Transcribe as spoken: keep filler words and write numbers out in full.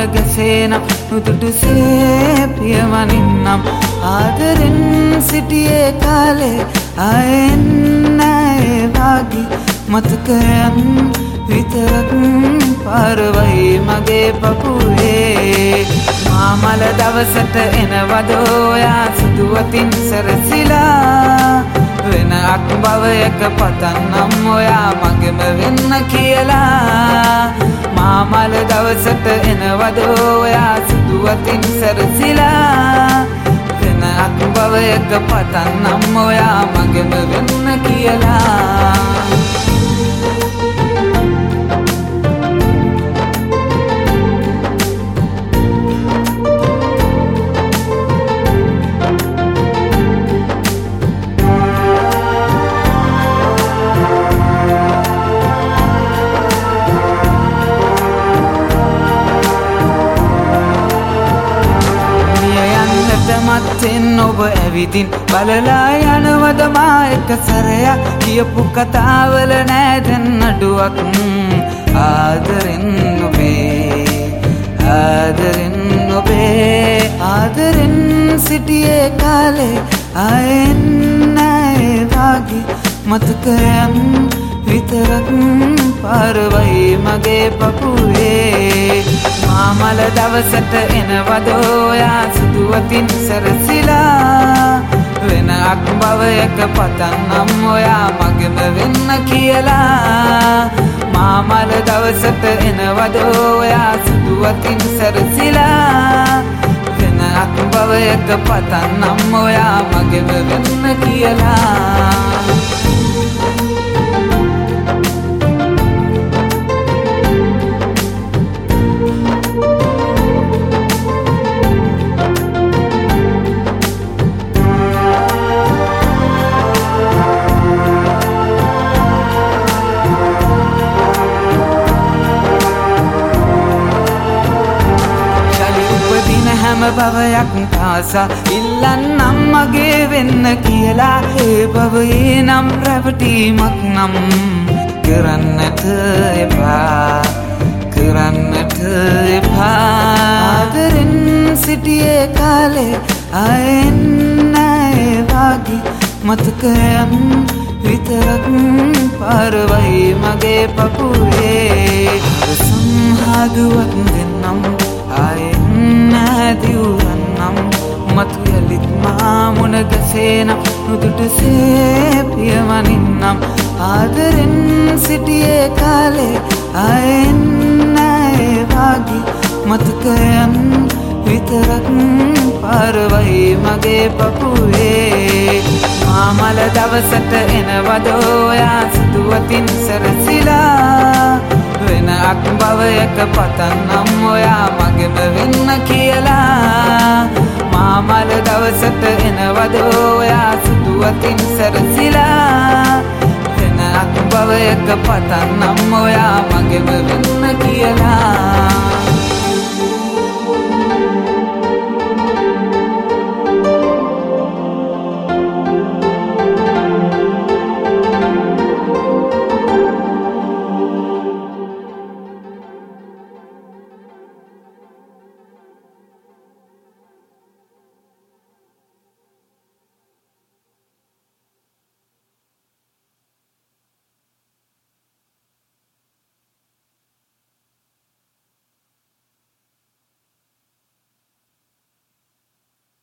ගැසේනම් නුදුටුසේ පියවනින්නම් ආදරෙන් සිටියේ කාලේ ආයෙත් නෑ වාගේ මතකයන් විතරක් පාරවයි මගේ පපුවේ මාමල දවසට එනවදෝ යා සුදුවතින් සැරසිලා වෙන අක්බවයක පතන්නම් ඔයා මගෙම වෙන්න කියලා මාමල දවසට එනවදෝ ඔයා සුදුවතින් සැරසිලා වෙන අක්බවයක පතන්නම් ඔයා මගෙම වෙන්න කියලා මත්තෙන් ඔබ ඇවිදින් බලලා යනවද මා එක සැරයක් කියපු කතාවල නෑ දැන් අඩුවක් ආදරෙන් ඔබේ ආදරෙන් ඔබේ ආදරෙන් සිටියේ කාලේ ආයෙත් නෑ වාගේ මතකයන් විතරක් පාරවයි මගේ පපුවේ මාමල දවසට එනවදෝ යා සුදුවතින් සැරසිලා වෙන අක්බවයක පතන්නම් ඔයා මගෙම වෙන්න කියලා මාමල දවසට එනවදෝ යා සුදුවතින් සැරසිලා වෙන අක්බවයක පතන්නම් ඔයා මගෙම වෙන්න කියලා භවයක් පාසා ඉල්ලන්නම් මගේ වෙන්න කියලා ඒ භවයේ නම් රැවටීමක් නම් කරන්නට එපා කරන්නට එපා ආදරෙන් සිටියේ කාලේ ආයෙත් නෑ වාගේ මතකයන් විතරක් පාරවයි මගේ පපුවේ සංහාදුවක් දෙන්නම් ආයෙත් දිවුරන්නම් මතු යලිත් මා මුණ ගැසේනම් නුදුටුසේ පියවනින්නම් ආදරෙන් සිටියේ කාලේ ආයෙත් නෑ වාගේ මතකයන් විතරක් පාරවයි මගේ පපුවේ මාමල දවසට එනවදෝ යා සුදුවතින් සැරසිලා වෙන අක්බවයක පතන්නම් ඔයා මගෙම වෙන්න කියලා මාමල දවසට එනවදෝ ඔයා සුදුවතින් සැරසිලා වෙන අක්බවයක පතන්නම් ඔයා මගෙම වෙන්න කියලා